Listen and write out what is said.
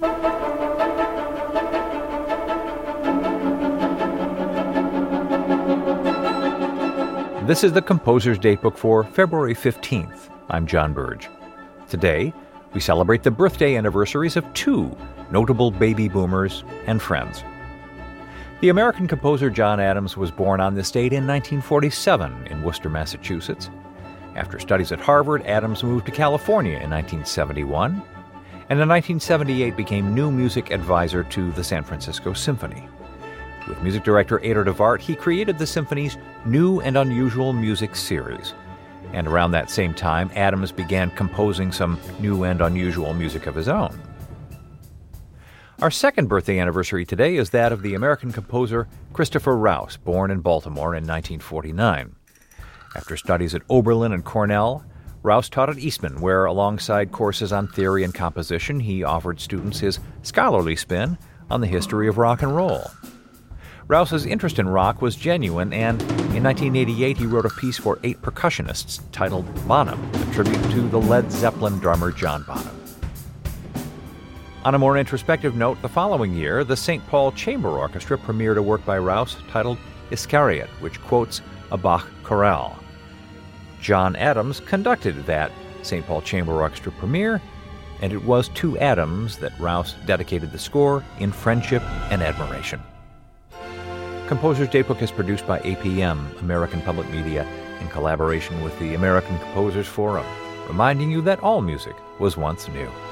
This is the Composer's Datebook for February 15th. I'm John Burge. Today, we celebrate the birthday anniversaries of two notable baby boomers and friends. The American composer John Adams was born on this date in 1947 in Worcester, Massachusetts. After studies at Harvard, Adams moved to California in 1971, and in 1978 became new music advisor to the San Francisco Symphony. With music director Ader de Wart, he created the symphony's New and Unusual Music series. And around that same time, Adams began composing some new and unusual music of his own. Our second birthday anniversary today is that of the American composer Christopher Rouse, born in Baltimore in 1949. After studies at Oberlin and Cornell, Rouse taught at Eastman, where alongside courses on theory and composition, he offered students his scholarly spin on the history of rock and roll. Rouse's interest in rock was genuine, and in 1988 he wrote a piece for 8 percussionists titled Bonham, a tribute to the Led Zeppelin drummer John Bonham. On a more introspective note, the following year, the St. Paul Chamber Orchestra premiered a work by Rouse titled Iscariot, which quotes a Bach chorale. John Adams conducted that St. Paul Chamber Orchestra premiere, and it was to Adams that Rouse dedicated the score in friendship and admiration. Composer's Datebook is produced by APM, American Public Media, in collaboration with the American Composers Forum, reminding you that all music was once new.